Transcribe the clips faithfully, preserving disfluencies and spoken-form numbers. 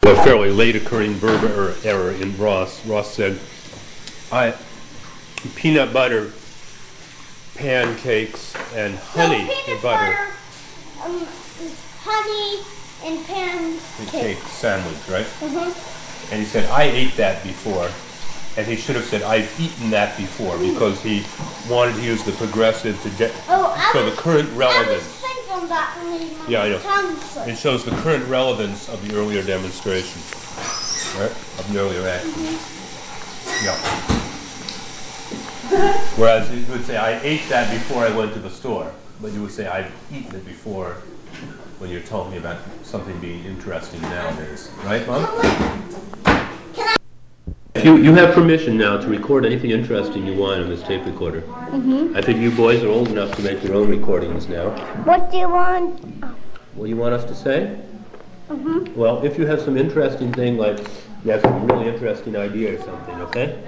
A fairly late occurring verb error, error in Ross. Ross said, I peanut butter pancakes and honey no, peanut butter, butter um, honey and pancakes. Cake sandwich, right? Mm-hmm. And he said, I ate that before. And he should have said, I've eaten that before, because he wanted to use the progressive to get oh, so was, the current relevance. I was on that only my yeah, I know. tongue It shows the current relevance of the earlier demonstration, right? Of the earlier action. Mm-hmm. Yeah. Whereas you would say, I ate that before I went to the store. But you would say, I've eaten it before when you're talking about something being interesting nowadays. Right, Mom? You, you have permission now to record anything interesting you want on this tape recorder. Mm-hmm. I think you boys are old enough to make your own recordings now. What do you want? What do you want us to say? Mm-hmm. Well, if you have some interesting thing, like you have some really interesting idea or something, okay?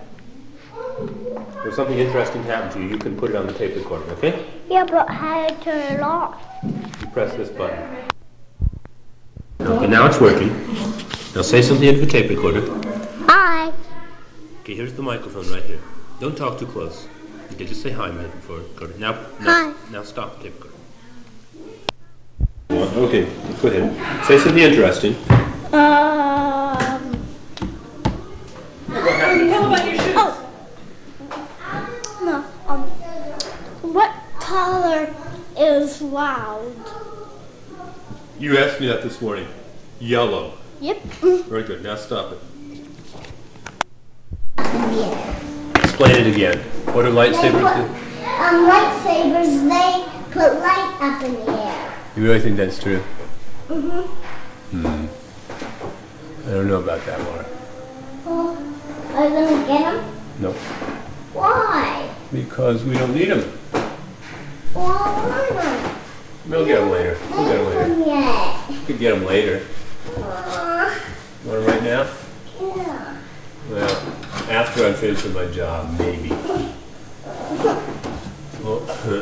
If something interesting happened to you, you can put it on the tape recorder, okay? Yeah, but how to turn it off? You press this button. Okay, now it's working. Now say something into the tape recorder. Hi. Okay, here's the microphone right here. Don't talk too close. Okay, just say hi, man, before recorder. Now, now, hi. Now stop the tape recorder. Okay, go ahead. Say something interesting. Um. Tell about your shoes. Oh. No. Um. What color is loud? You asked me that this morning. Yellow. Yep. Very good. Now stop it. Yeah. Explain it again. What do lightsabers do? Um, lightsabers, they put light up in the air. You really think that's true? Mm-hmm. Hmm. I don't know about that, Laura. Well, are you going to get them? No. Why? Because we don't need them. Well, why not? We'll get them later. We'll get them later. Yet. We could get them later. Uh, You want them right now? yeah. Well, after I'm finished with my job, maybe. Oh,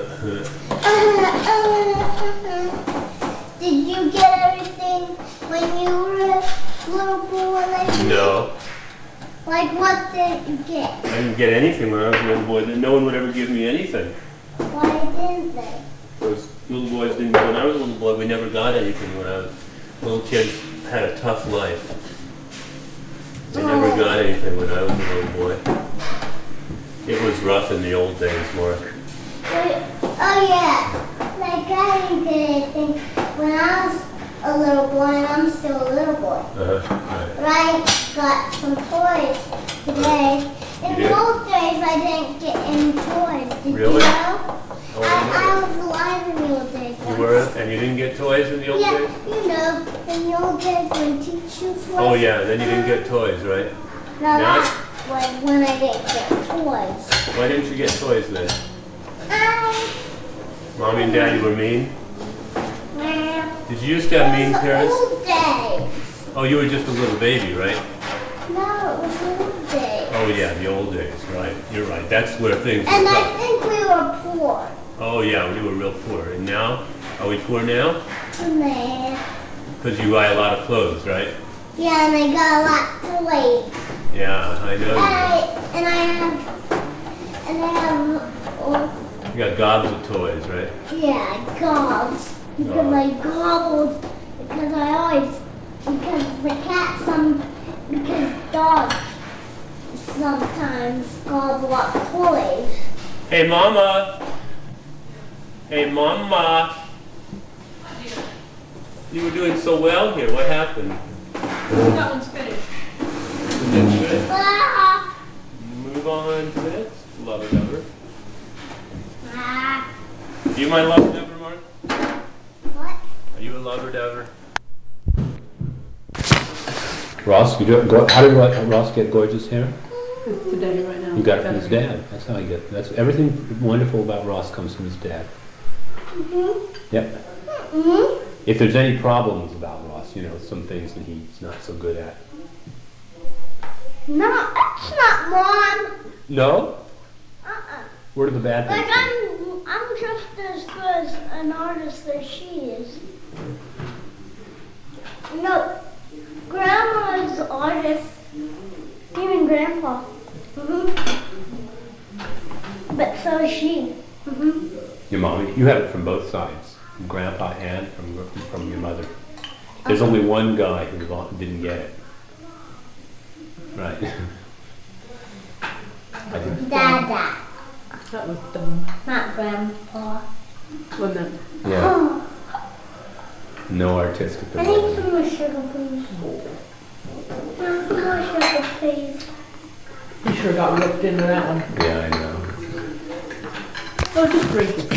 Did you get everything when you were a little boy? Like no. Like what did you get? I didn't get anything when I was a little boy. No one would ever give me anything. Why didn't they? Those little boys didn't. When I was a little boy, we never got anything. When I was little kids had a tough life. They never got anything when I was a little boy. It was rough in the old days, Mark. Wait, oh yeah, like I didn't get anything when I was a little boy, and I'm still a little boy. Uh-huh. Right. But I got some toys today. In You the did? old days, I didn't get any toys. Did Really? you know? Oh, I, I I was alive in the old days. You were, and you didn't get toys in the old Yeah, days? you know, in the old days when teachers were. Oh yeah, then you didn't get toys, right? Now Now- that's like when I didn't get toys. Why didn't you get toys then? I. Mommy and Daddy were mean? Nah. Did you used to have mean It was parents? old days. Oh, you were just a little baby, right? No, it was old days. Oh yeah, the old days, right. You're right. That's where things were And I tough. think we were poor. Oh yeah, we were real poor. And now? Are we poor now? Nah. Because you buy a lot of clothes, right? Yeah, and I got a lot of toys. Yeah, I know And you. I, and I have, and I have, oh, You got gobs of toys, right? yeah, gobs. Because I gobbled, because I always, because the cat some, because dogs sometimes gobble up toys. Hey, Mama! Hey, Mama! You were doing so well here. What happened? That one's finished. Is it good? Ah, Move on to this. Lover Dover. ah. Do you mind Lover Dover, Mark? What? Are you a Lover Dover? Ross, you do, go, how did Ross get gorgeous hair? Today, right now. You got it from his dad. That's how you get. That's everything wonderful about Ross comes from his dad. Mm-hmm. Yep. Mm-hmm. If there's any problems about Ross, you know, some things that he's not so good at. No, that's not Mom. No? Uh-uh. What are the bad Like things? I'm, I'm just as good as an artist as she is. No, Grandma. artist. Even Grandpa. Mhm. But so is she. Mhm. Your mommy, you have it from both sides, from Grandpa and from from your mother. There's only one guy who lo- didn't get it. Right. I didn't. Dada, That was dumb. not Grandpa. Wasn't that? Yeah. Oh, No artistic I need ability. some more sugar, please. Some more sugar, please. You sure got whipped into that one. Yeah, I know. Oh, just drink it.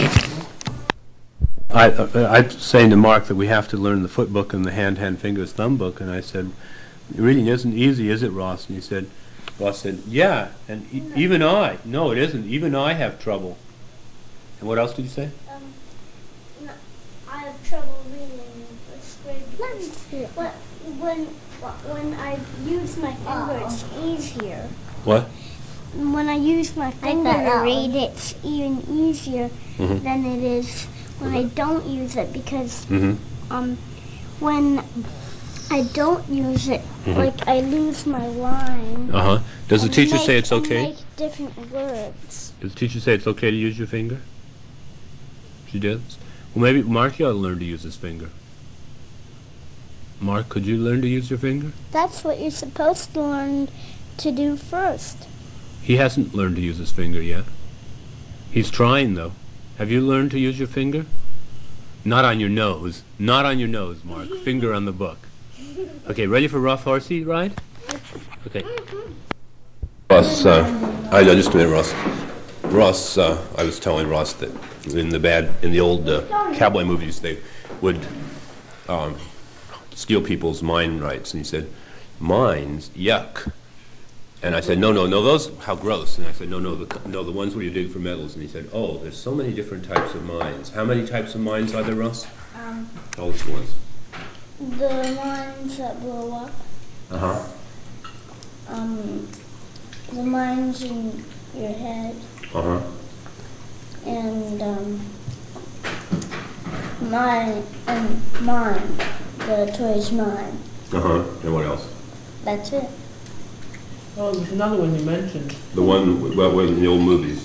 I, uh, I was saying to Mark that we have to learn the foot book and the hand, hand, fingers, thumb book, and I said, reading isn't easy, is it, Ross? And he said, Ross said, yeah, and e- even I, no, it isn't, even I have trouble. And what else did you say? Um, no, I have trouble reading in first grade because when, when, when I use my finger, it's easier. What? When I use my finger to read, it's even easier Mhm. than it is when I don't use it because Mm-hmm. um, when I don't use it, Mhm. like I lose my line. Uh-huh. Does the and teacher say make- it's and okay? make different words. Does the teacher say it's okay to use your finger? She does? Well, maybe Mark, you ought to learn to use his finger. Mark, could you learn to use your finger? That's what you're supposed to learn to do first. He hasn't learned to use his finger yet. He's trying, though. Have you learned to use your finger? Not on your nose. Not on your nose, Mark. Finger on the book. Okay, ready for rough horsey ride? Okay. Ross, uh, I, I just a minute, Ross. Ross, uh, I was telling Ross that in the bad, in the old uh, cowboy movies, they would um, steal people's mine rights, and he said, "Mines, yuck." And I said, no, no, no, those, how gross. And I said, no, no, the, no, the ones where you dig for metals. And he said, oh, there's so many different types of mines. How many types of mines are there, Ross? Um, All the ones. the ones that blow up, Uh-huh. um, the lines in your head, Uh-huh. and um, mine, and mine, the toy's mine. Uh-huh. And what else? That's it. Oh, there's another one you mentioned. The one, well, well, in the old movies,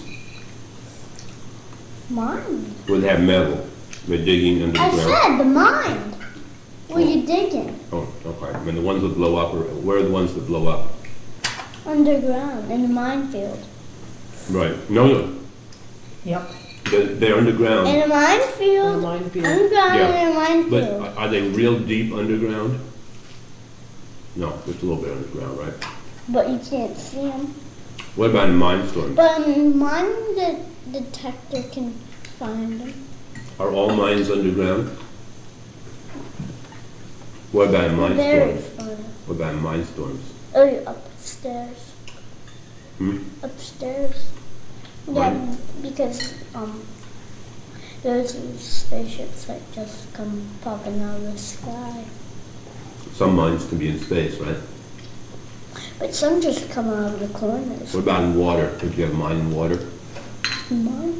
Mine. where they have metal. They're digging under the I ground. said the mine. Where you digging? Oh, okay. I mean, the ones that blow up, or where are the ones that blow up? Underground in the minefield. Right. No, no. Yep. They're, they're underground. In a minefield. In a minefield. Underground Yeah. in a But minefield. are- are they real deep underground? No, just a little bit underground, right? But you can't see them. What about in mine storms? But in mine the detector can find them. Are all mines underground? What about in mine Very storms? fun. What about in mine storms? Oh, you're upstairs. Hmm? Upstairs. Yeah, Right. because um, there's these spaceships that just come popping out of the sky. Some mines can be in space, right? But some just come out of the corners. What about in water? Could you have mine in water? Mine?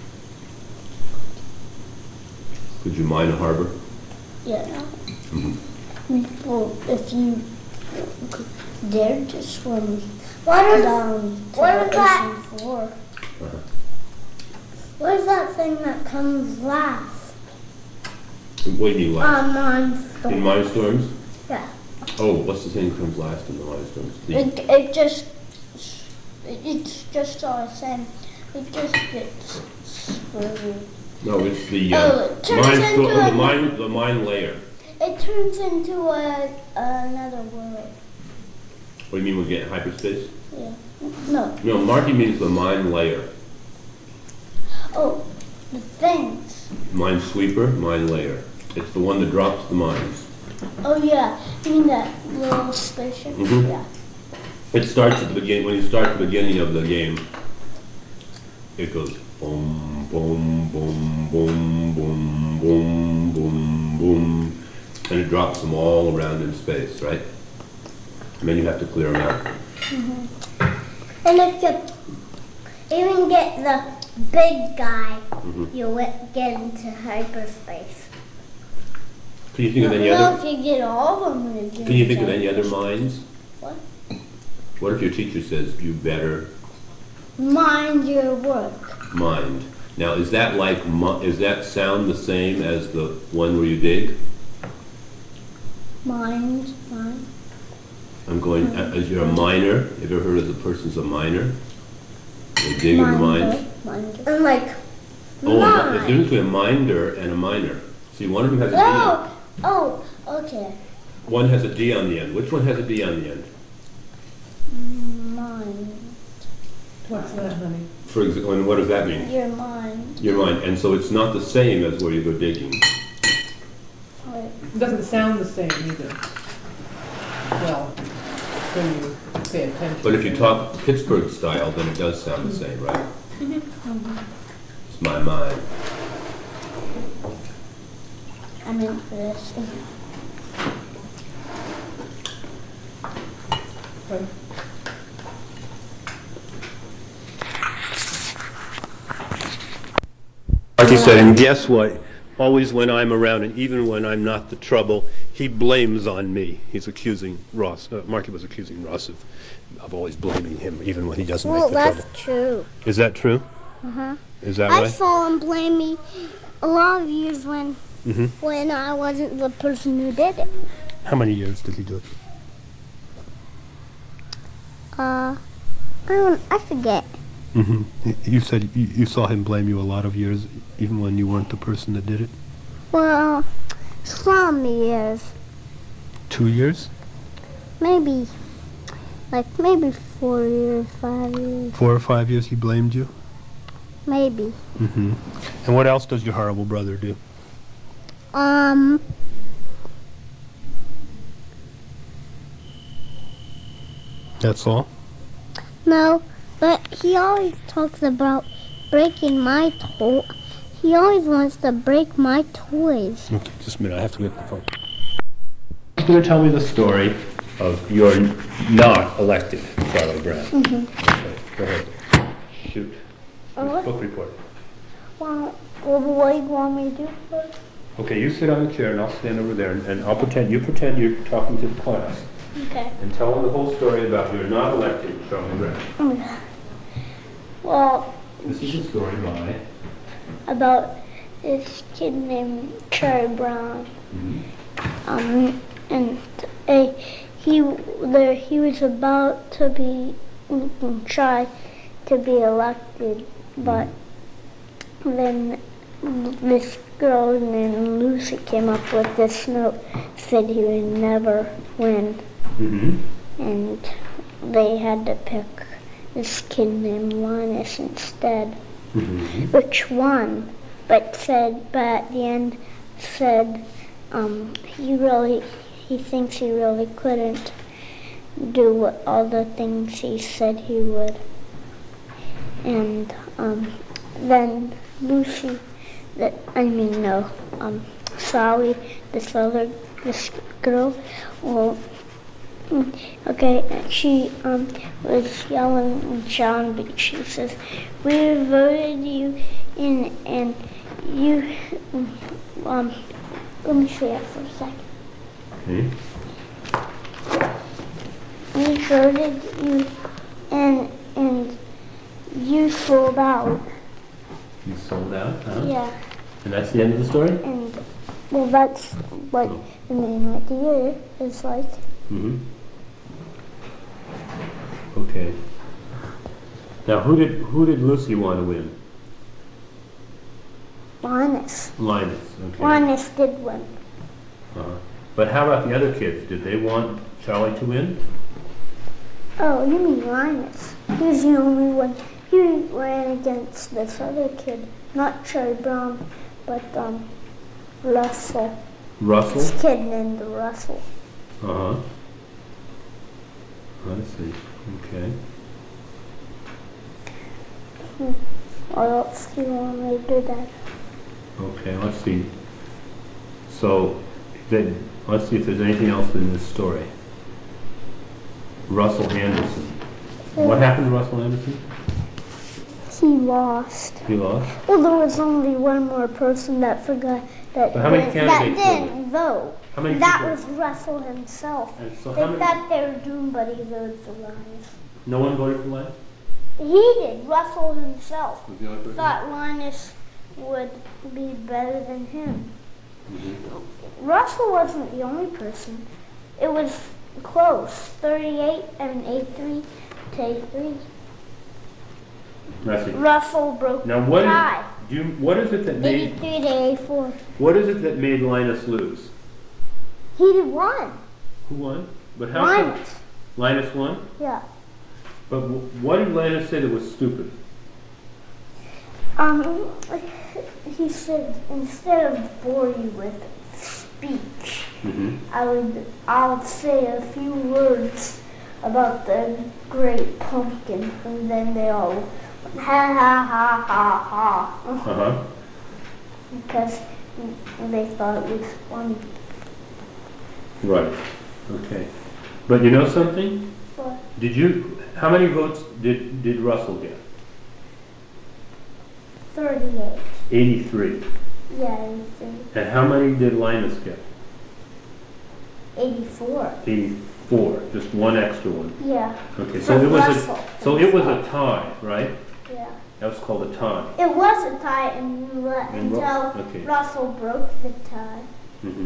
Could you mine a harbor? Yeah. Mhm. Well, if you dared to swim What is, down to what the is that? ocean floor. Uh-huh. What is that thing that comes last? What do you mean last? Um, on in mine storms? yeah. Oh, what's the thing that comes last in the mine storms? The- It, it just, it, it's just all the same. It just gets screwed. no, it's the uh, Oh, it turns mine, into sto- a- the mine, the mine layer. It turns into a, another world. What do you mean we're getting hyperspace? Yeah. No. No, Marky means the mine layer. Oh, the things. Mine sweeper, mine layer. It's the one that drops the mines. Oh yeah, you mean that little spaceship? Mhm. Yeah. It starts at the beginning, when you start the beginning of the game, it goes boom, boom, boom, boom, boom, boom, boom, boom, and it drops them all around in space, right? And then you have to clear them out. And if you even get the big guy, Mhm. you wi- get into hyperspace. Can you think of I any don't know other? if you get all of them. you get Can you think of into any other hyperspace. mines? What? What if your teacher says you better Mind your work. mind? Now, is that like, mi- is that sound the same as the one where you dig? Mind, mind. I'm going, uh, as you're a miner, have you ever heard of the person's a miner? They dig in the mines? Minder. I'm like, Oh, there's a mine. difference between a minder and a miner. See, one of them has a D on, Oh, oh, okay. one has a D on the end. Which one has a D on the end? Mind. What's that, honey? For example, and what does that mean? Your mind. Your mind. And so it's not the same as where you go digging. Wait. It doesn't sound the same either. Well, when you pay attention. But if you talk Pittsburgh style, then it does sound the same, right? It's my mind. I'm in for this. Right. Marky said, and guess what? Always when I'm around, and even when I'm not the trouble, he blames on me. He's accusing Ross. Uh, Marky was accusing Ross of, of always blaming him, even when he doesn't Well, make the that's trouble. true. Is that true? Uh-huh. Is that I right? saw him blame me a lot of years when hmm when I wasn't the person who did it. How many years did he do it? Uh, I don't, I forget. hmm You said you, you saw him blame you a lot of years, even when you weren't the person that did it. Well, some years, Two years? maybe, like maybe four years, five years, Four or five years he blamed you? maybe. hmm And what else does your horrible brother do? Um, That's all? no, but he always talks about breaking my toy. He always wants to break my toys. Okay, just a minute. I have to get the phone. He's going to tell me the story of your not elected Charlie Brown. Mm-hmm. Okay, go ahead. Shoot. What? Book report. Well, well, what do you want me to do first? Okay, you sit on the chair and I'll stand over there and, and I'll pretend, you pretend you're talking to the class Okay. and tell them the whole story about your not elected Charlie Brown. Well, This is a story by... about this kid named Charlie Brown. Mhm. Um, and uh, he there he was about to be mm, try to be elected, but then this girl named Lucy came up with this note, said he would never win, Mm-hmm. and they had to pick this kid named Linus instead, Mm-hmm. which won, but said, but at the end said um, he really, he thinks he really couldn't do what, all the things he said he would. And um, then Lucy, that I mean no, um, Sally, this other, this girl, well, mm, okay, she um, was yelling at John Beach. She says, "We voted you in, and you, um, let me see that for a second. Okay. We voted you, and and you sold out." You sold out, huh? Yeah, And that's the end of the story? and well, that's what the main idea is like. Mm-hmm. Okay. Now, who did who did Lucy want to win? Linus. Linus. Okay. Linus did win. Uh-huh. But how about the other kids? Did they want Charlie to win? Oh, you mean Linus? He was the only one. He ran against this other kid, not Charlie Brown, but um, Russell. Russell? This kid named Russell. Uh-huh. I see. Okay. Or else do you want me to do that? Okay, let's see. So, then, let's see if there's anything else in this story. Russell Anderson. What happened to Russell Anderson? He lost. He lost? Well, there was only one more person that forgot that But how many didn't- that candidates were didn't vote. How many That people? was Russell himself. And so They how many? thought they were doomed, but he voted for Linus. No one voted for Linus? He did. Russell himself Was the only person? thought Linus would be better than him. Mhm. Russell wasn't the only person. It was close. thirty-eight and eighty-three to eighty-three. I see. Russell broke Now the what is, tie. do you, what is it that made, eighty-three to eighty-four. what is it that made Linus lose? He won. Who won? But how come Linus. Linus won? Yeah. But w- what did Linus say that was stupid? Um, he said, instead of bore you with speech, Mm-hmm. I would, I would say a few words about the great pumpkin, and then they all went, ha ha ha ha ha, Uh-huh. because they thought it was funny. Right. Okay. But you know something? But Did you, how many votes did, did Russell get? thirty-eight, eighty-three. yeah, eighty-three, And how many did Linus get? eighty-four, eighty-four. Just one extra one. yeah, Okay, so For it was a, Russell. so it was a tie, right? yeah. That was called a tie. It was a tie and let, And Ru- until okay. Russell broke the tie. Mm-hmm.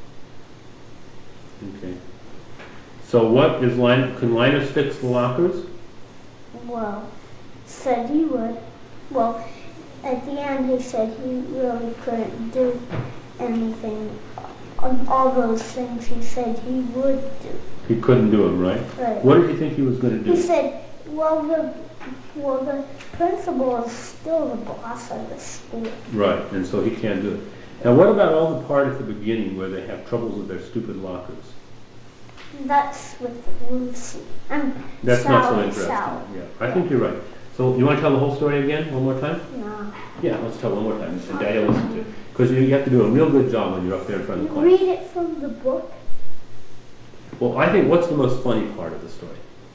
Okay. So what is Linus, can Linus fix the lockers? Well, said he would. Well, at the end he said he really couldn't do anything. On all those things he said he would do. He couldn't do them, right? Right. What did he think he was going to He do? said, well, the well the principal is still the boss of the school. Right, and so he can't do it. Now what about all the part at the beginning where they have troubles with their stupid lockers? That's with Lucy. And That's Sally, not so interesting. Sally. Yeah, I think you're right. So you want to tell the whole story again, one more time? No. Yeah, let's tell one more time, and Daddy will listen to it. Because you have to do a real good job when you're up there in front of the class. Read it from the book. Well, I think, what's the most funny part of the story?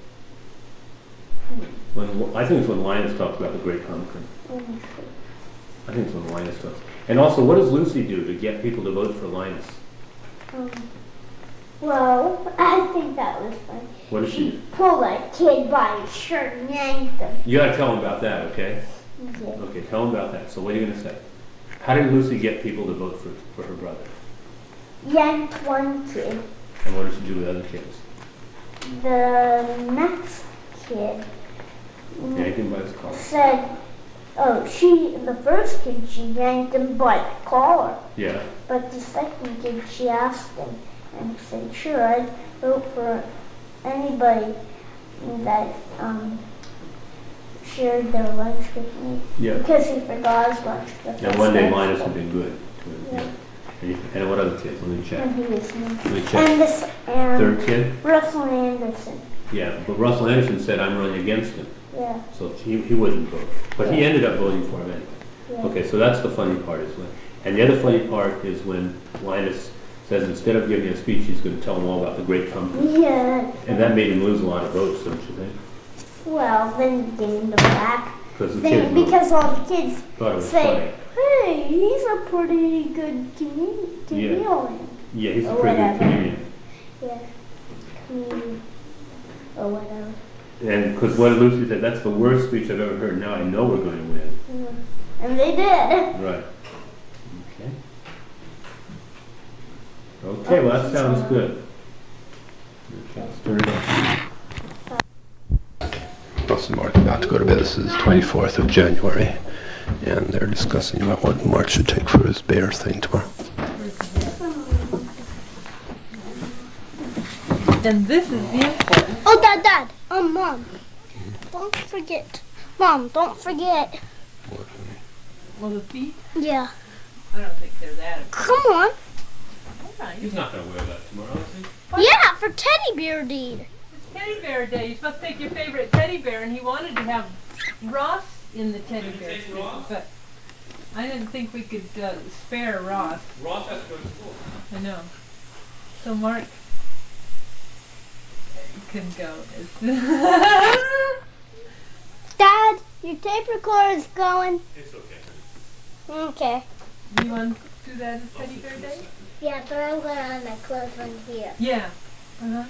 When, I think it's when Linus talks about the great pumpkin. Let me see. I think it's when Linus talks. And also, what does Lucy do to get people to vote for Linus? Um, well, I think that was funny. What does she do? Pulled a kid by his shirt and yanked him. You gotta tell him about that, okay? Yeah. Okay, tell him about that. So what are you gonna say? How did Lucy get people to vote for, for her brother? Yanked one kid. And what did she do with other kids? The next kid Yanked him by his collar. said, oh, she, the first kid, she yanked him by the collar. Yeah. But the second kid, she asked him, and he said, sure, I'd vote for anybody that um, shared their lunch with me. Yeah. Because he forgot his lunch. but And one day that's Linus right. would be good to him. Yeah. Yeah. And, he- and what other kids? Let me check. And he was me. Let me check. And this, and Third kid? Russell Anderson. Yeah, but Russell Anderson said, I'm running against him. Yeah. So he, he wouldn't vote. But he Yeah. ended up voting for him anyway. Yeah. Okay, so that's the funny part. Is when, and the other funny part is when Linus says instead of giving a speech, he's going to tell them all about the great pumpkin. Yeah. And that made him lose a lot of votes, don't you think? Well, then he gained them back. Because the Then, kids because all the kids thought it was say, funny. hey, he's a pretty good comedian. comedian. Yeah, he's a or pretty good whatever. comedian. Yeah. Comedian. Or whatever. And because what Lucy said, that's the worst speech I've ever heard. Now I know we're going to win. Yeah. And they did. Right. Okay. Okay, well that sounds good. Okay, let's turn it on. Russ and Mark are about to go to bed. This is the twenty-fourth of January, and they're discussing about what Mark should take for his bear thing tomorrow. And this is the important. Oh, Dad, Dad. Um, Mom. Don't forget. Mom, don't forget. Well, the feet, Yeah. I don't think they're that important. Come on. Alright. He's not going to wear that tomorrow, is he? Yeah, for Teddy Bear Day. It's Teddy Bear Day. You're supposed to take your favorite teddy bear, and he wanted to have Ross in the teddy bear take suit, Ross? but I didn't think we could uh, spare Ross. Ross has to go to school. I know. So Mark can go. Dad, your tape recorder is going. It's okay. Okay. You want do that as Teddy Bear Day? Yeah, but I'm going to have my clothes on here. Yeah. Uh-huh.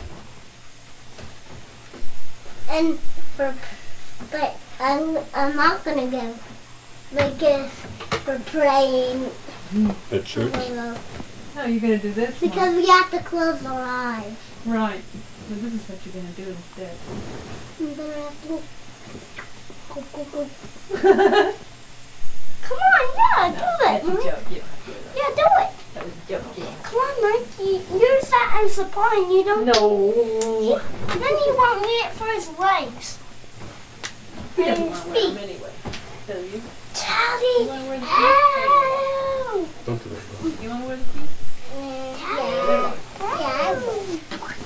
And for, but I'm, I'm not going to go like this for praying. At church? How are you going to do this one? Because we have to close our eyes. Right. So this is what you're going to do instead. I'm going to have to go, go, go, go. Come on, yeah, do That's it. a Mom. joke. You don't have to do it. Yeah, do it. That was a joke. Yeah. Come on, Mikey. You're sat and supplying. You don't. No. Then you won't need it for his legs. He doesn't And want his to wear them feet. anyway. Does he? Daddy. You want to wear the Ow. Don't do that. feet? You want to wear the feet? Yeah. Yeah.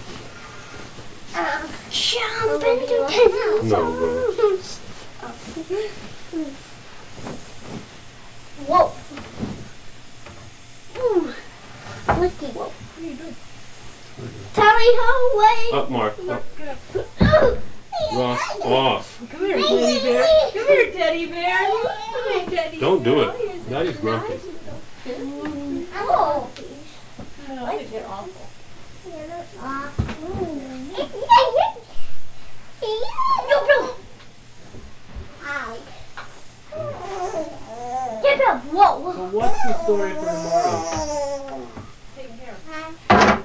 Uh, jump into Teddy's No, arms. Whoa. Ooh. Lucky. Whoa. What are you doing? Teddy, ho, wait. Up, Mark. Up. Ooh. Ross, off. Come here, Teddy Bear. Come here, Teddy Bear. Come here, Teddy Don't do Bear. it. Daddy's grumpy. Oh. No, I think you're awful. Get up, whoa. So what's the story for tomorrow? Take care.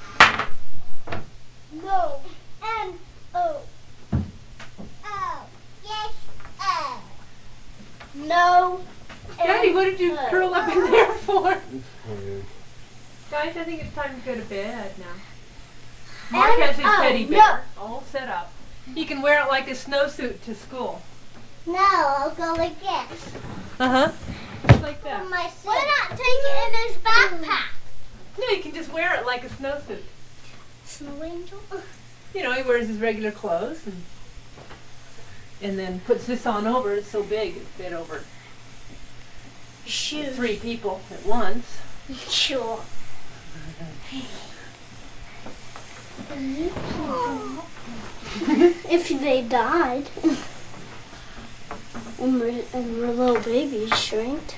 No. M O. O. Yes. O. No. Daddy, what did you Uh, curl up in there for? Guys, I think it's time to go to bed now. Mark has his Oh, teddy no. bear all set up. He can wear it like a snowsuit to school. No, I'll go like this. Uh-huh. Just like that. My Why not take it in his backpack? No, he can just wear it like a snowsuit. Snow angel? You know, he wears his regular clothes and and then puts this on over. It's so big, it fit over Shoot. three people at once. Sure. If they died and we're, and we're little babies shrinked.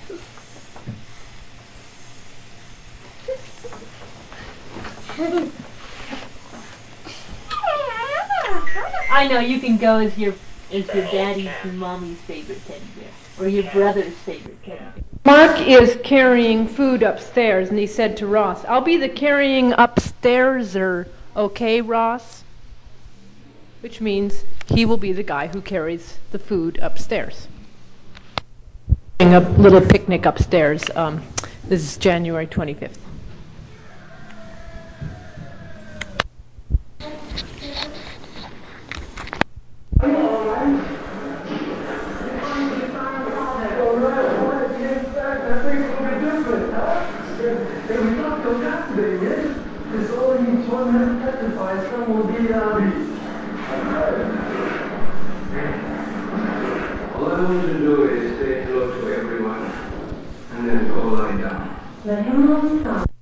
I know, you can go as your as your daddy's and mommy's favorite teddy bear, or your brother's favorite teddy bear. Mark is carrying food upstairs, and he said to Ross, "I'll be the carrying upstairser, okay, Ross?" Which means he will be the guy who carries the food upstairs. A little picnic upstairs. Um, this is January twenty-fifth. All I want you to do is say hello to everyone and then go lie down. Let him alone.